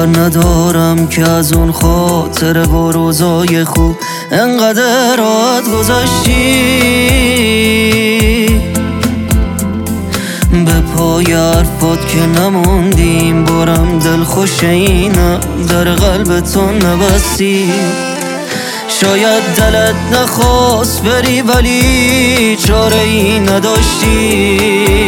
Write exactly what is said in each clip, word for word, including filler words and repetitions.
ندارم که از اون خاطره و روزای خوب انقدر راحت گذاشتی. به پای حرفات که نموندیم بارم دل خوش اینم در قلب تو نبستی. شاید دلت نخواست بری ولی چاره ای نداشتی.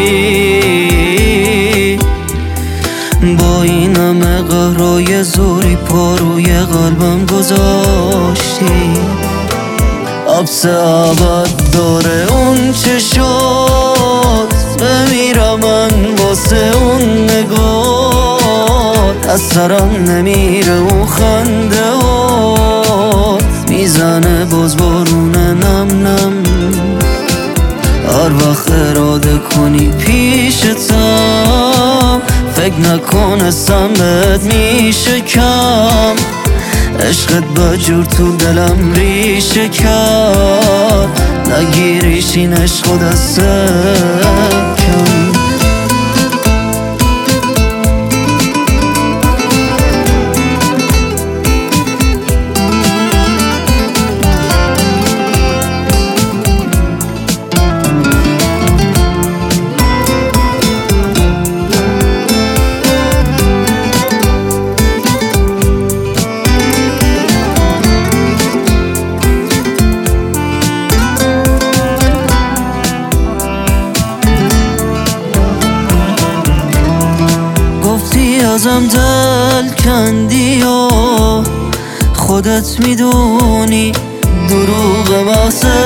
با این همه قهرای زوری پا روی قلبم گذاشتی. حبس ابد داره اون چه شد، بمیرم من واسه اون نگاه. از سرم نمیره اون خنده هات، میزنه باز بارون نم نم. هر وقت اراده کنی پیشتم فکر نکنستم بهت میشه کم. عشقت بجور تو دلم ریشه کرد، نگیریش این عشق و دستم کم. ازم دل کندی و خودت میدونی دروغ محضه.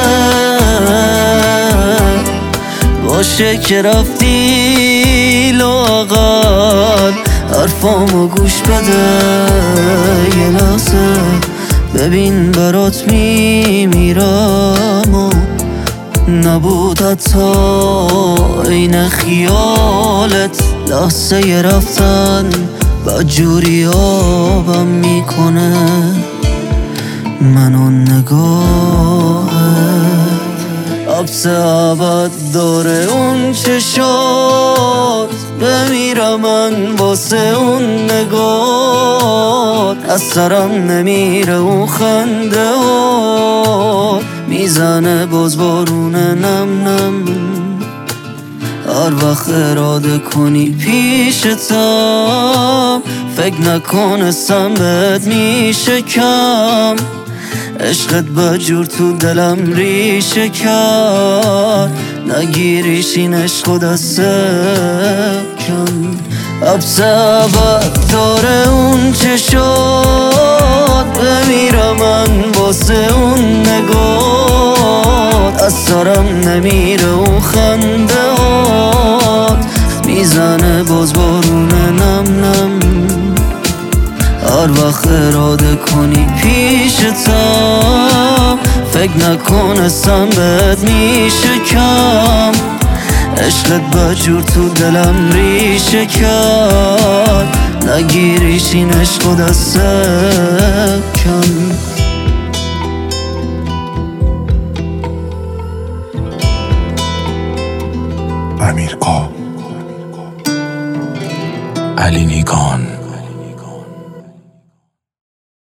باشه که رفتی لااقل حرفامو گوش بده یه لحظه. ببین برات میمیرم و نبود حتی این خیالت. لحظه ی رفتن بدجوری آبم میکنه من اون نگاهت. حبس ابد داره اون چه شد، بمیرم من واسه اون نگاه. از سرم نمیره اون خنده هات، میزنه باز بارون نم نم. هر وقت اراده کنی پیشتم فکر نکنستم بهت میشه کم. عشقت بجور تو دلم ریشه کرد، نگیریش این عشق و دستم کم. حبس ابد داره اون چه شد، بمیرم من واسه اون نگاه. از سرم نمیره اون خنده هات، میزنه باز بارون نم نم. هر وقت اراده کنی پیشتم فکر نکنستم بهت میشه کم. عشقت بجور تو دلم ریشه کرد، نگیریش این عشق و دستم کم. امیرقا علی نیکان.